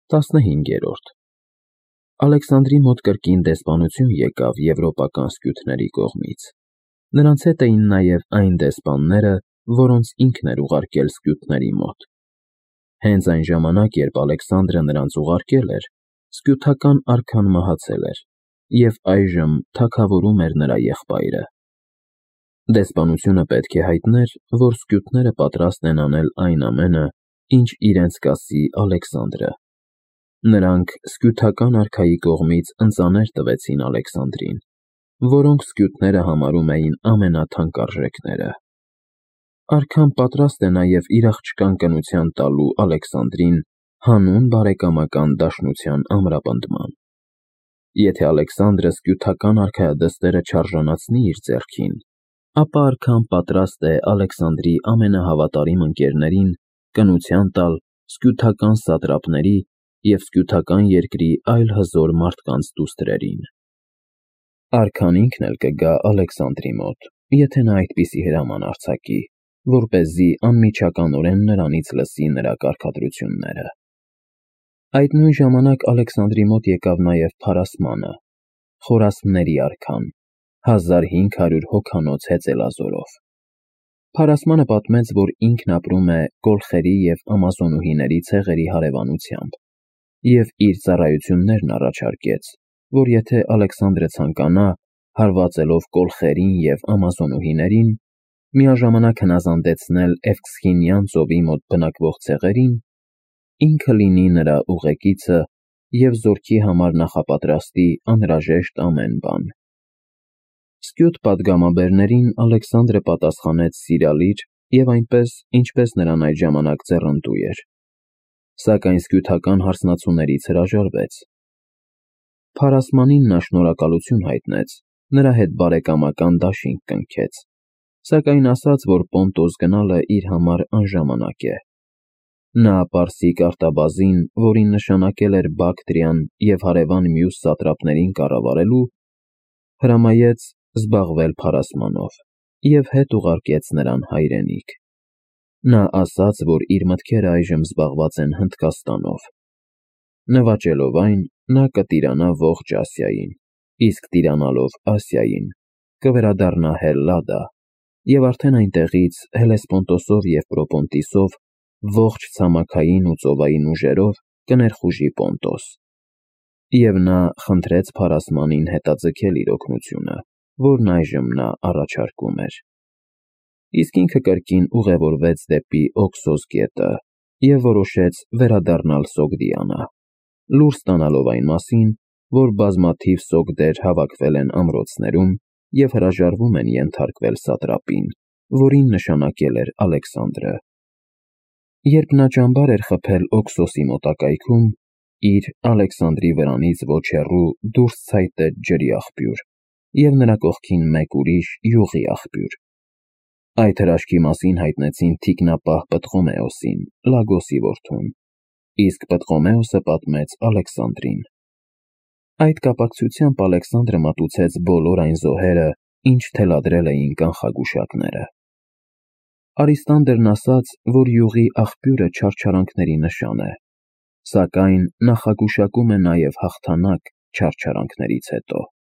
15-րդ Ալեքսանդրի մոտ կրկին դեսպանություն եկավ եվրոպական սկյութների կողմից։ Նրանց հետ էին նաև այն դեսպանները, որոնց ինքն էր ուղարկել սկյութների մոտ։ Հենց այն ժամանակ, երբ Ալեքսանդրը նրանց ուղարկել էր, սկյութական արքան մահացել էր, և այժմ թագավորում էր նրա եղբայրը։ Դեսպանությունը պետք է հայտներ, որ սկյութները պատրաստ են անել այն ամենը, ինչ իրենց կասի Ալեքսանդրը։ Նրանք սկյութական արքայի կողմից ընծաներ տվեցին Ալեքսանդրին, որոնք սկյութները համարում էին ամենաթանկարժեքները։ Արքան պատրաստ է նաև իր աղջկան կնության տալու Ալեքսանդրին հանուն բարեկամական դաշնության ամրապնդման։ Եթե Ալեքսանդրը սկյութական արքայադստերը չարժանացնի իր ձեռքին, ապա արքան պատրաստ է Ալեքսանդրի ամենահավատարիմ ընկերներին կնության տալ սկյութական սատրապների և սկյութական երկրի այլ հզոր մարդկանց դուստրերին։ Արքան ինքն էլ կգա Ալեքսանդրի մոտ, եթե նա այդպիսի հրաման արձակի, որպեսզի անմիջականորեն նրանից լսի նրա կարգադրությունները։ Այդ նույն ժամանակ Ալեքսանդրի մոտ եկավ նաև Փարասմանը, Խորասմների արքան, 1500 հոգանոց հեծելազորով։ Փարասմանը պատմեց, որ ինքն ապրում է կոլխերի և ամազոնուհիների ցեղերի հարևանությամբ, և իր ծառայություններն առաջարկեց, որ եթե Ալեքսանդրը ցանկանա, հարվածելով կոլխերին և ամազոնուհիներին, միաժամանակ հնազանդեցնել Էվքսինյան ծովի մոտ բնակվող ցեղերին, ինքը լինի նրա ուղեկիցը և զորքի համար նախապատրաստի անհրաժեշտ ամեն բան։ Սկյութ պատգամաբերներին Ալեքսանդրը պատասխանեց սիրալիր և այնպես, ինչպես նրան այդ ժամանակ ձեռնտու էր, սակայն սկյութական հարսնացուներից հրաժարվեց։ Փարասմանին նա շնորհակալություն հայտնեց, նրա հետ բարեկամական դաշինք կնքեց, սակայն ասաց, որ Պոնտոս գնալը իր համար անժամանակ է։ Նա պարսիկ արտաբազին, որին նշանակել էր Բակտրիան և հարևան մյուս սատրապներին կառավարելու, հրամայեց զբաղվել Փարասմանով և հետ ուղարկեց նրան հայրենիք։ Նա ասաց, որ իր մտքերը այժմ զբաղված են Հնդկաստանով։ Նվաճելով այն, նա կտիրանա ողջ Ասիային, իսկ տիրանալով Ասիային, կվերադառնա Հելլադա և արդեն այնտեղից Հելեսպոնտոսով և Պրոպոնտիսով ողջ ցամաքային ու ծովային ուժերով կներխուժի Պոնտոս։ Եվ նա խնդրեց Փարասմանին հետաձգել իր օգնությունը, որն այժմ նա առաջարկում էր։ Իսկ ինքը կրկին ուղևորվեց դեպի Օքսոս գետը և որոշեց վերադառնալ Սոգդիանա, լուր ստանալով այն մասին, որ բազմաթիվ սոգդեր հավաքվել են ամրոցներում և հրաժարվում են ենթարկվել սատրապին, որին նշանակել էր Ալեքսանդրը։ Երբ նա ճամբար էր խփել Օքսոսի մոտակայքում, իր Ալեքսանդրի վրանից ոչ հեռու դուրս ցայտեց ջրի աղբյուր և նրա կողքին մեկ ուրիշ յուղի աղբյուր։ Այդ հրաշքի մասին հայտնեցին թիկնապահ Պտղոմեոսին, Լագոսի որդուն, իսկ Պտղոմեոսը պատմեց Ալեքսանդրին։ Այդ կապակցությամբ Ալեքսանդրը մատուցեց բոլոր այն զոհերը, ինչ թելադրել էին կանխագուշակները։ Արիստանդրն ասաց, որ յուղի աղբյուրը չարչարանքների նշան է, սակայն նախագուշակում է նաև հաղթանակ չարչարանքներից հետո։